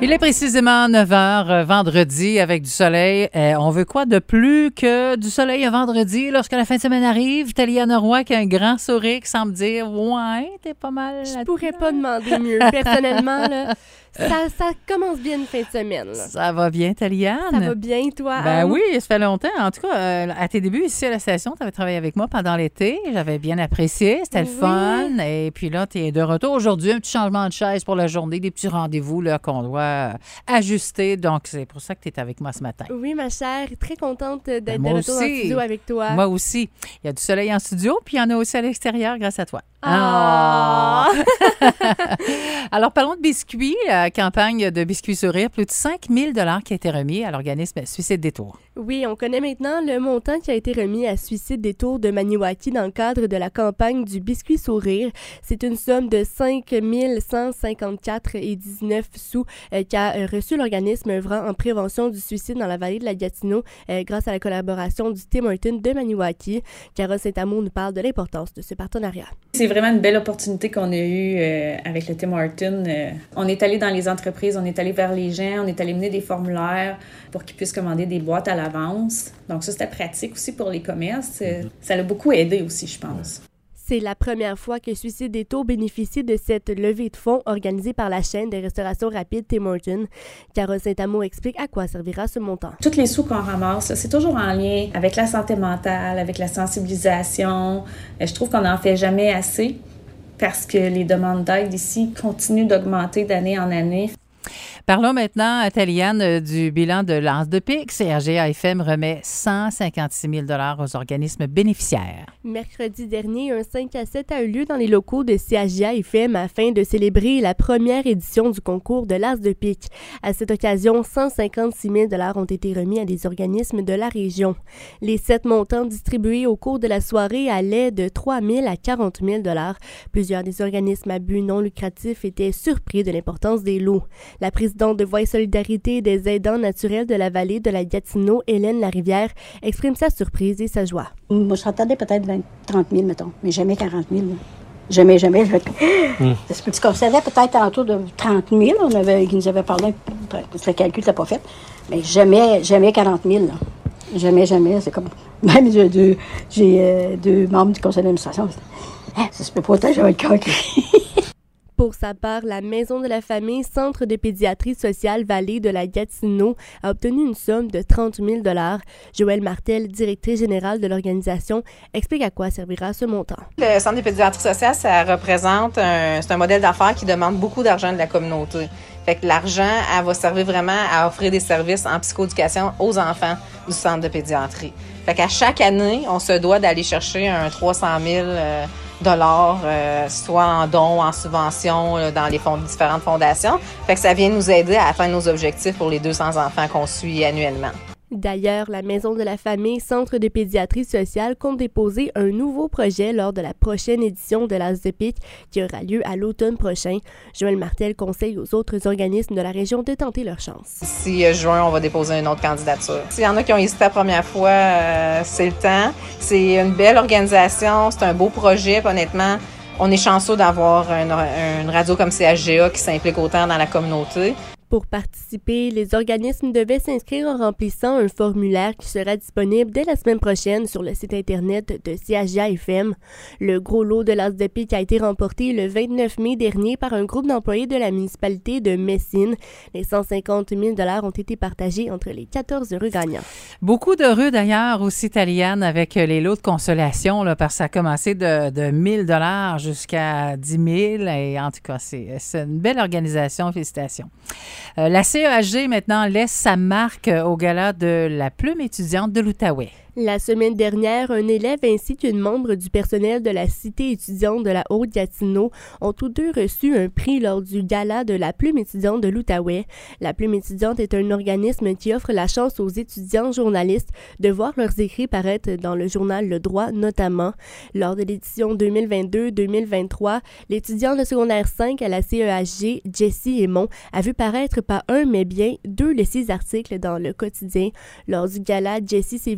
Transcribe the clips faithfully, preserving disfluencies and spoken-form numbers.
Il est précisément neuf heures, euh, vendredi, avec du soleil. Euh, on veut quoi de plus que du soleil un vendredi lorsque la fin de semaine arrive? Taliana Roy qui a un grand sourire qui semble dire « Ouais, t'es pas mal... » Je pourrais pas demander mieux. Personnellement, là, ça, ça commence bien une fin de semaine. Là. Ça va bien, Taliane? Ça va bien, toi? Ben Anne? oui, ça fait longtemps. En tout cas, euh, à tes débuts ici à la station, tu avais travaillé avec moi pendant l'été. J'avais bien apprécié. C'était Oui. le fun. Et puis là, tu es de retour aujourd'hui. Un petit changement de chaise pour la journée, des petits rendez-vous là, qu'on doit euh, ajuster. Donc, c'est pour ça que tu es avec moi ce matin. Oui, ma chère. Très contente d'être Ben, de moi retour aussi. en studio avec toi. Moi aussi. Il y a du soleil en studio, puis il y en a aussi à l'extérieur grâce à toi. Ah! Alors, parlons de biscuits. La campagne de Biscuits Sourire, plus de cinq mille dollars qui a été remis à l'organisme Suicide Détour. Oui, on connaît maintenant le montant qui a été remis à Suicide Détour de Maniwaki dans le cadre de la campagne du Biscuit Sourire. C'est une somme de cinq mille cent cinquante-quatre dollars et dix-neuf sous euh, qu'a euh, reçu l'organisme œuvrant en prévention du suicide dans la vallée de la Gatineau euh, grâce à la collaboration du Tim Hortons de Maniwaki. Carole Saint-Amour nous parle de l'importance de ce partenariat. C'est vraiment une belle opportunité qu'on a eue euh, avec le Tim Hortons. Euh, on est allé dans les entreprises, on est allé vers les gens, on est allé mener des formulaires pour qu'ils puissent commander des boîtes à l'avance. Donc ça, c'était pratique aussi pour les commerces. Euh, ça l'a beaucoup aidé aussi, je pense. C'est la première fois que Suicide Détour bénéficie de cette levée de fonds organisée par la chaîne de restauration rapide Tim Hortons. Carole Saint-Amour explique à quoi servira ce montant. Tous les sous qu'on ramasse, là, c'est toujours en lien avec la santé mentale, avec la sensibilisation. Euh, je trouve qu'on n'en fait jamais assez parce que les demandes d'aide ici continuent d'augmenter d'année en année. Parlons maintenant, Taliane, du bilan de L'Anse de Pique. C R G A F M remet cent cinquante-six mille dollars aux organismes bénéficiaires. Mercredi dernier, un cinq à sept a eu lieu dans les locaux de C H J A F M afin de célébrer la première édition du concours de l'As de Pique. À cette occasion, cent cinquante-six mille dollars ont été remis à des organismes de la région. Les sept montants distribués au cours de la soirée allaient de trois mille à quarante mille dollars. Plusieurs des organismes à but non lucratif étaient surpris de l'importance des lots. La présidente de Voix et Solidarité des aidants naturels de la vallée de la Gatineau, Hélène Larivière, exprime sa surprise et sa joie. Moi, je s'attendais peut-être vingt, trente mille, mettons, mais jamais quarante mille. Là. Jamais, jamais. Je... Mm. Parce qu'on savait peut-être autour de trente mille. On avait, qui nous avait parlé, le calcul n'était pas fait, mais jamais, jamais quarante mille. Là. Jamais, jamais. C'est comme. Même j'ai deux, j'ai, euh, deux membres du conseil d'administration. Ah, ça se peut pas, j'avais le calcul. Pour sa part, la Maison de la famille Centre de pédiatrie sociale Vallée de la Gatineau a obtenu une somme de trente mille dollars. Joëlle Martel, directrice générale de l'organisation, explique à quoi servira ce montant. Le Centre de pédiatrie sociale, ça représente un, c'est un modèle d'affaires qui demande beaucoup d'argent de la communauté. Fait que l'argent, elle va servir vraiment à offrir des services en psychoéducation aux enfants du centre de pédiatrie. Fait qu'à chaque année, on se doit d'aller chercher un trois cent mille euh, dollars, euh, soit en dons, en subventions, euh, dans les fonds, différentes fondations. Fait que ça vient nous aider à atteindre nos objectifs pour les deux cents enfants qu'on suit annuellement. D'ailleurs, la Maison de la famille Centre de pédiatrie sociale compte déposer un nouveau projet lors de la prochaine édition de l'As de Pique qui aura lieu à l'automne prochain. Joëlle Martel conseille aux autres organismes de la région de tenter leur chance. D'ici juin, on va déposer une autre candidature. S'il y en a qui ont hésité la première fois, euh, c'est le temps. C'est une belle organisation, c'est un beau projet, puis honnêtement, on est chanceux d'avoir une, une radio comme C H G A qui s'implique autant dans la communauté. Pour participer, les organismes devaient s'inscrire en remplissant un formulaire qui sera disponible dès la semaine prochaine sur le site Internet de C H J A F M. Le gros lot de l'As de Pique a été remporté le vingt-neuf mai dernier par un groupe d'employés de la municipalité de Messine. Les cent cinquante mille dollars ont été partagés entre les quatorze heureux gagnants. Beaucoup d'heureux d'ailleurs aussi, Taliane, avec les lots de consolation, là, parce que ça a commencé de, de mille dollars jusqu'à dix mille. Et en tout cas, c'est, c'est une belle organisation. Félicitations. Euh, la C E H G, maintenant, laisse sa marque au gala de la plume étudiante de l'Outaouais. La semaine dernière, un élève ainsi qu'une membre du personnel de la cité étudiante de la Haute-Gatineau ont tous deux reçu un prix lors du gala de la plume étudiante de l'Outaouais. La plume étudiante est un organisme qui offre la chance aux étudiants journalistes de voir leurs écrits paraître dans le journal Le Droit notamment. Lors de l'édition deux mille vingt-deux deux mille vingt-trois, l'étudiant de secondaire cinq à la C E H G, Jessie Aymon, a vu paraître pas un mais bien deux de ses articles dans le quotidien. Lors du gala, Jessie s'est vue mériter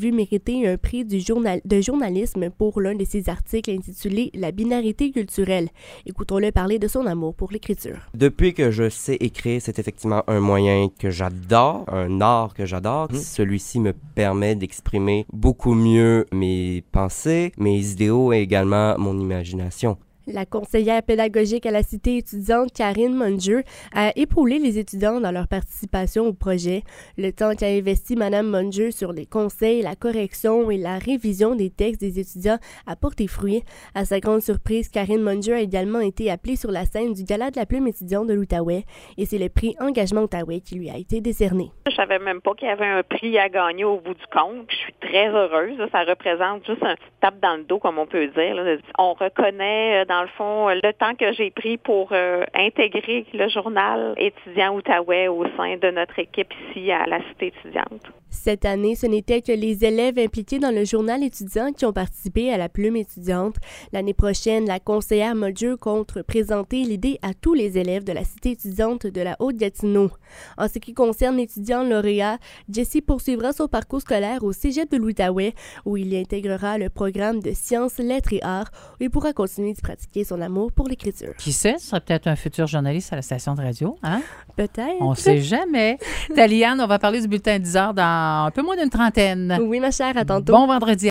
remporté un prix du journal, de journalisme pour l'un de ses articles intitulé « La binarité culturelle ». Écoutons-le parler de son amour pour l'écriture. Depuis que je sais écrire, c'est effectivement un moyen que j'adore, un art que j'adore. Mmh. Celui-ci me permet d'exprimer beaucoup mieux mes pensées, mes idéaux et également mon imagination. La conseillère pédagogique à la Cité étudiante, Karine Munger, a épaulé les étudiants dans leur participation au projet. Le temps qu'a investi Mme Munger sur les conseils, la correction et la révision des textes des étudiants a porté fruit. À sa grande surprise, Karine Munger a également été appelée sur la scène du Gala de la plume étudiante de l'Outaouais et c'est le prix Engagement Outaouais qui lui a été décerné. Je savais même pas qu'il y avait un prix à gagner au bout du compte. Je suis très heureuse. Ça représente juste un petit tape dans le dos, comme on peut dire. On reconnaît dans Dans le fond, le temps que j'ai pris pour euh, intégrer le journal étudiant Outaouais au sein de notre équipe ici à la Cité étudiante. Cette année, ce n'était que les élèves impliqués dans le journal étudiant qui ont participé à la plume étudiante. L'année prochaine, la conseillère Munger compte présenter l'idée à tous les élèves de la Cité étudiante de la Haute-Gatineau. En ce qui concerne l'étudiant lauréat, Jessie poursuivra son parcours scolaire au Cégep de l'Outaouais, où il y intégrera le programme de sciences, lettres et arts, où il pourra continuer de pratiquer son amour pour l'écriture. Qui sait, ce serait peut-être un futur journaliste à la station de radio, hein? Peut-être. On ne sait jamais. Taliane, on va parler du bulletin dix heures dans un peu moins d'une trentaine. Oui, ma chère, à tantôt. Bon vendredi.